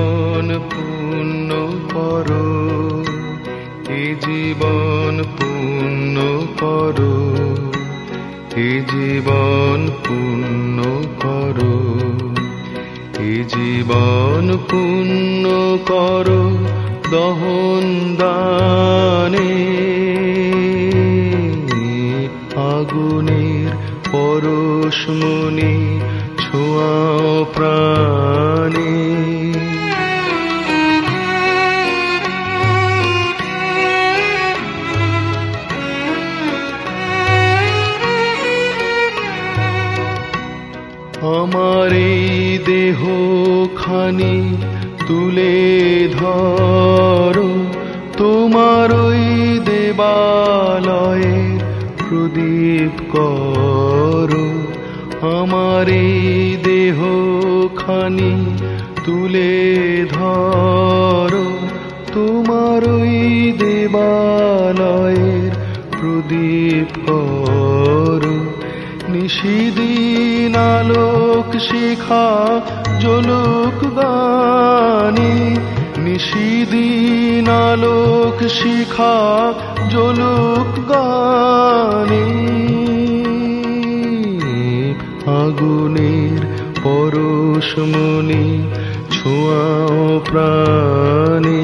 জীবন পূর্ণ করো, এ জীবন পূর্ণ করো, এ জীবন পূর্ণ করো, এ জীবন পূর্ণ করো দহন দানে। আগুনের পরশমণি ছোঁয়াও প্রাণে। আমার এই দেহ খানি তুলে ধরো, তোমার ওই দেবালয়ে প্রদীপ করো। আমার এই দেহ খানি তুলে ধরো, তোমার ওই দেবালয়ের প্রদীপ করো। নিশিদিন আলোক শিখা জ্বলুক গানে, নিশিদিন আলোক শিখা জ্বলুক গানে। আগুনের পরশমণি ছোঁয়াও প্রাণে।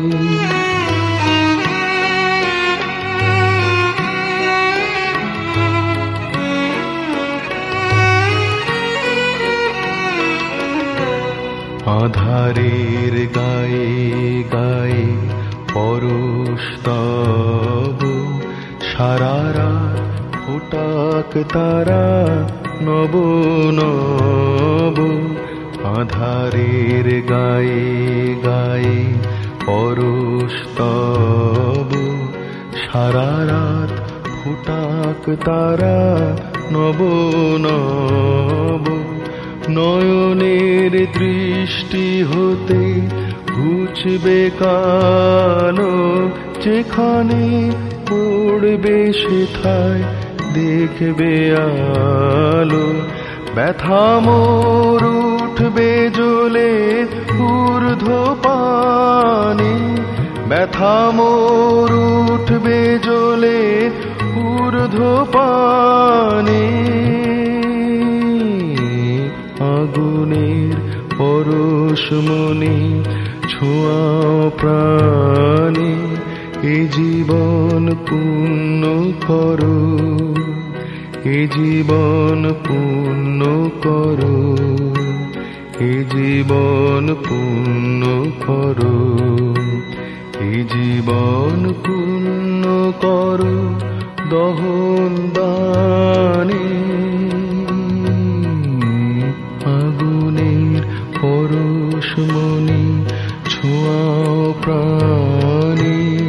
আধারের গায়ে গায়ে পরশ তব, সারা রাত ফোটাক তারা নব নব। আধারের গায়ে গায়ে পরশ তব, সারা রাত ফোটাক তারা নব নব। নয়নের দৃষ্টি হতে ঘুচবে কালো, যেখানে পড়বে সেথায় দেখবে আলো। ব্যথা মোর উঠবে জ্বলে ঊর্ধ্বপানে, ব্যথা মোর উঠবে জ্বলে ঊর্ধ্বপানে। আগুনের পরশমণি ছোঁয়াও প্রাণে। এ জীবন পূর্ণ করো, এ জীবন পূর্ণ করো, এ জীবন পূর্ণ করো, এ জীবন পূর্ণ করো দহন দানে। আগুনের পরশমণি ছোঁয়াও প্রাণে।